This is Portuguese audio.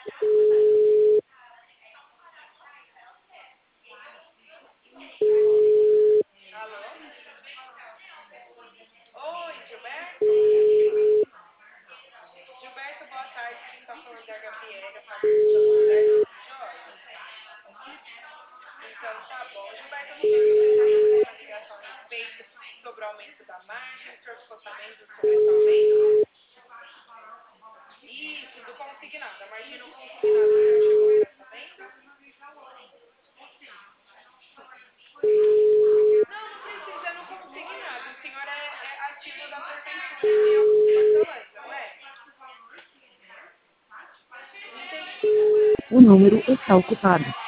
Alô? Oi, Gilberto? Gilberto, boa tarde. Quem está falando é a Gabriela. Eu faço gestão de reserva, tudo jóia? Então, tá bom. Gilberto, eu não sei se você já recebeu uma ligação a respeito sobre o aumento da margem. O senhor ficou sabendo sobre esse aumento? Isso, do consignado. A margem no consignado, o senhor chegou a ficar sabendo? Não, não precisa, é no consignado. O senhor é ativo da prefeitura aqui em Hortolândia, não é? Entendi. O número está ocupado.